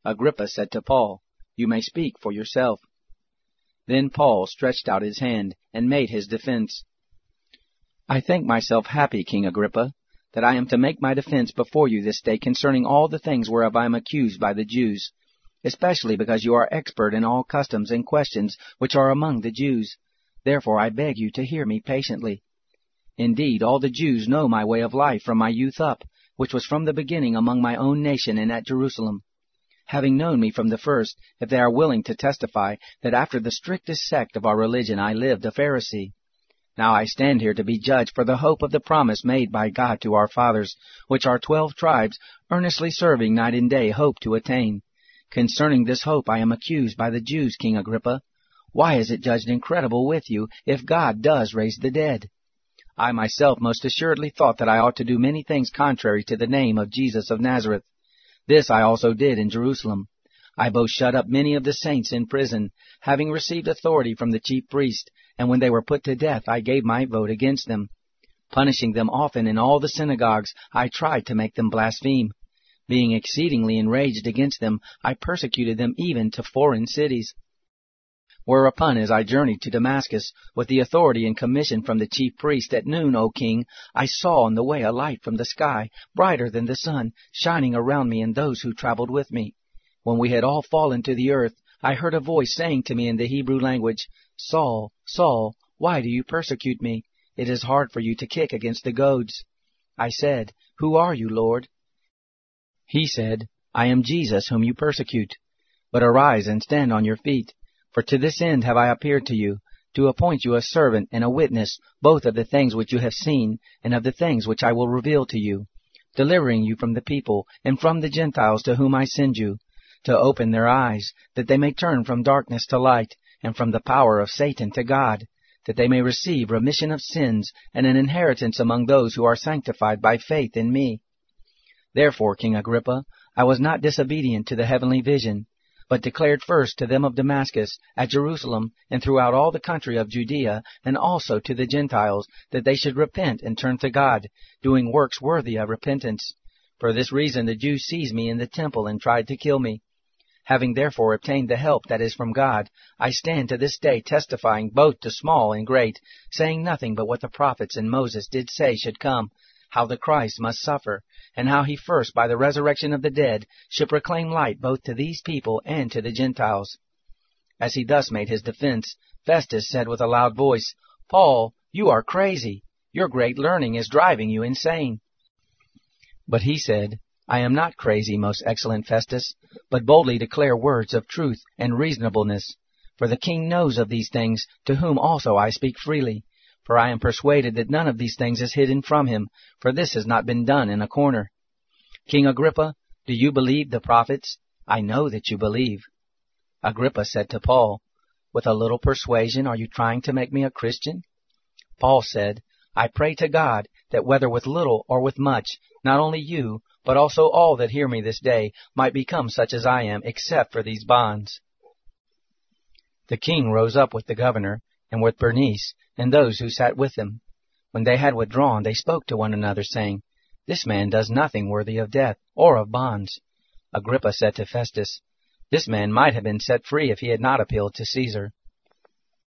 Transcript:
Agrippa said to Paul, "You may speak for yourself." Then Paul stretched out his hand and made his defense. "I think myself happy, King Agrippa, that I am to make my defense before you this day concerning all the things whereof I am accused by the Jews, especially because you are expert in all customs and questions which are among the Jews. Therefore I beg you to hear me patiently. Indeed, all the Jews know my way of life from my youth up, which was from the beginning among my own nation and at Jerusalem. Having known me from the first, if they are willing to testify that after the strictest sect of our religion I lived a Pharisee. Now I stand here to be judged for the hope of the promise made by God to our fathers, which our 12 tribes, earnestly serving night and day, hope to attain. Concerning this hope I am accused by the Jews, King Agrippa. Why is it judged incredible with you, if God does raise the dead? I myself most assuredly thought that I ought to do many things contrary to the name of Jesus of Nazareth. This I also did in Jerusalem. I both shut up many of the saints in prison, having received authority from the chief priest, and when they were put to death I gave my vote against them. Punishing them often in all the synagogues, I tried to make them blaspheme. Being exceedingly enraged against them, I persecuted them even to foreign cities. Whereupon, as I journeyed to Damascus, with the authority and commission from the chief priest at noon, O king, I saw on the way a light from the sky, brighter than the sun, shining around me and those who traveled with me. When we had all fallen to the earth, I heard a voice saying to me in the Hebrew language, Saul, Saul, why do you persecute me? It is hard for you to kick against the goads. I said, Who are you, Lord? He said, I am Jesus whom you persecute. But arise and stand on your feet. For to this end have I appeared to you, to appoint you a servant and a witness, both of the things which you have seen, and of the things which I will reveal to you, delivering you from the people, and from the Gentiles to whom I send you, to open their eyes, that they may turn from darkness to light, and from the power of Satan to God, that they may receive remission of sins, and an inheritance among those who are sanctified by faith in me. Therefore, King Agrippa, I was not disobedient to the heavenly vision, but declared first to them of Damascus, at Jerusalem, and throughout all the country of Judea, and also to the Gentiles, that they should repent and turn to God, doing works worthy of repentance. For this reason the Jews seized me in the temple and tried to kill me. Having therefore obtained the help that is from God, I stand to this day testifying both to small and great, saying nothing but what the prophets and Moses did say should come, how the Christ must suffer, and how he first by the resurrection of the dead should proclaim light both to these people and to the Gentiles. As he thus made his defense, Festus said with a loud voice, Paul, you are crazy. Your great learning is driving you insane. But he said, I am not crazy, most excellent Festus, but boldly declare words of truth and reasonableness. For the king knows of these things, to whom also I speak freely. For I am persuaded that none of these things is hidden from him, for this has not been done in a corner. King Agrippa, do you believe the prophets? I know that you believe. Agrippa said to Paul, With a little persuasion are you trying to make me a Christian? Paul said, I pray to God that whether with little or with much, not only you, but also all that hear me this day, might become such as I am, except for these bonds. The king rose up with the governor, and with Bernice, and those who sat with him. When they had withdrawn, they spoke to one another, saying, This man does nothing worthy of death, or of bonds. Agrippa said to Festus, This man might have been set free if he had not appealed to Caesar.